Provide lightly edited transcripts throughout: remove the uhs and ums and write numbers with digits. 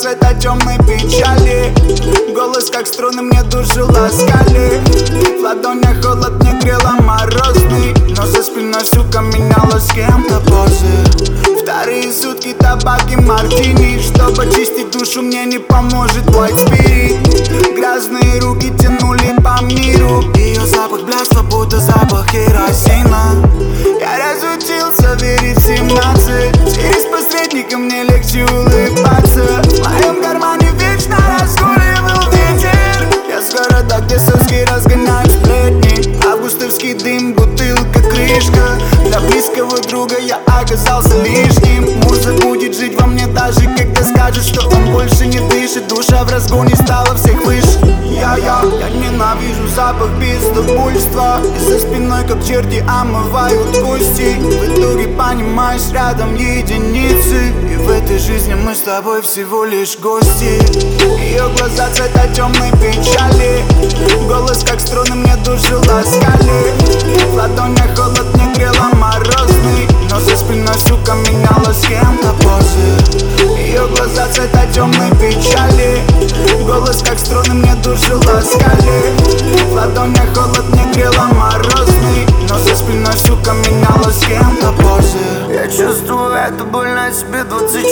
цвета темной печали. Голос как струны мне душу ласкали. В ладонях холод не грела морозный, но за спиной, сука, меняла с кем-то позы. Вторые сутки табак и мартини. Чтобы очистить душу, мне не поможет white spirit. Грязные руки тянули по миру. Ее запах блядства, будто запах керосина. Я разучился верить в 17. Через посредника мне легче улыбаться. В моем кармане вечно разгуливал ветер. Я с города, где соски разгоняют сплетни. Августовский дым, бутылка, крышка. Для близкого друга я оказался лишним. Муза будет жить во мне даже когда скажет, что он больше не дышит. Душа в разгоне стала всех выше. Я ненавижу запах пиздобульства. И за спиной как черти омывают кости. В итоге понимаешь, рядом единицы. И в этой жизни мы с тобой всего лишь гости. Ее глаза цвета темной печали. Голос как струны мне душу ласкали. В ладонях холод не грела морозный, но за спиной, сука, меняла с кем-то позы. Ее глаза цвета темной печали. Голос как струны мне душу ласкали. В ладонях холод не грела морозный, но за спиной, сука, меняла с кем-то позы. Я чувствую эту боль на себе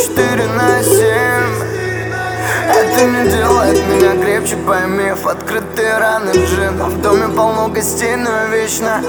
24/7. Это не делает меня крепче, поймев открытые раны джин. В доме полно гостей, но вечно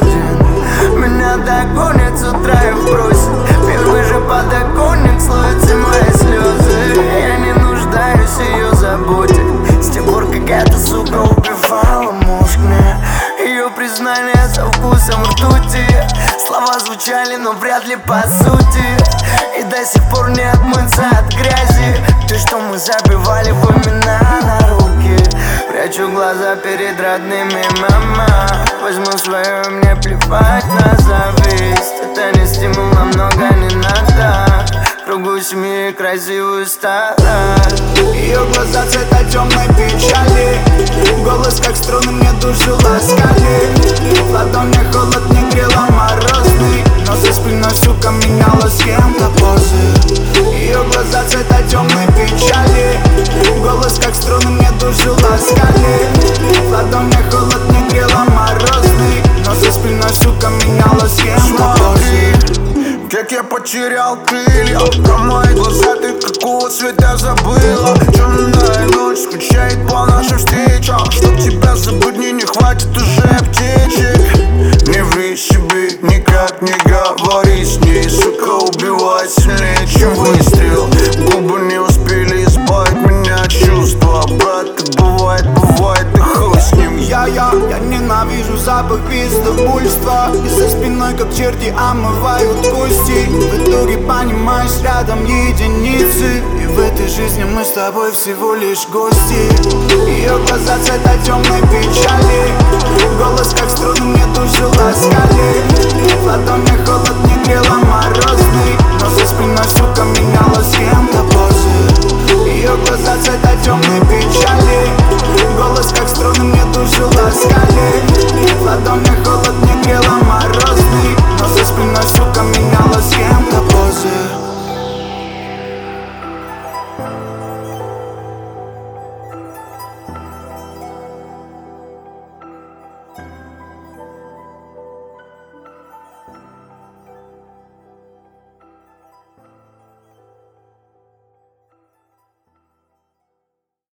один. Меня догонит с утра и вбросит. Первый же подоконник слоятся мои слезы. Я не нуждаюсь в ее заботе. С тех пор, как эта сука убивала мозг мне. Ее признание со вкусом ртути. Слова звучали, но вряд ли по сути. И до сих пор не отмыться от грязи. Ты, что мы забивали в имена на руки. Прячу глаза перед родными, мама. Возьму свое, мне плевать на зависть. Это не стимул, а много не надо. Кругу семьи красивую старость. Ее глаза цвета темной печали. Голос как струны мне душу ласкали. В ладонях холод не грела морозный, но за спиной, сука, меняла с кем-то позы. Ее глаза цвета темной печали. Голос как струны мне душу ласкали. В ладонях холод не грела морозный, но за спиной, сука, меняла с кем-то позы. Как я потерял крылья. Про мои глаза ты какого цвета забыла. Темная ночь скучает по нашим встречам. Чтоб тебя забыть, мне не хватит уже аптечек. Не ври себе, никак не говори с ней. Сука, убивает сильнее, чем выстрел. Губы не успели избавить меня от чувства. Брат, так бывает, и хуй с ним. Я ненавижу запах пиздобульства. И за спиной как черти омывают кости. В итоге понимаешь, рядом единицы. И в этой жизни мы с тобой всего лишь гости. Ее глаза цвета темной печали. Голос как струны мне душу ласкали. В ладонях холод не грела морозный, но за спиной, сука, меняла с кем-то позы. Ее глаза цвета темной печали. Голос как струны мне душу ласкали. В ладонях холод не грела морозный, но за спиной, сука, меняла с кем-то позы.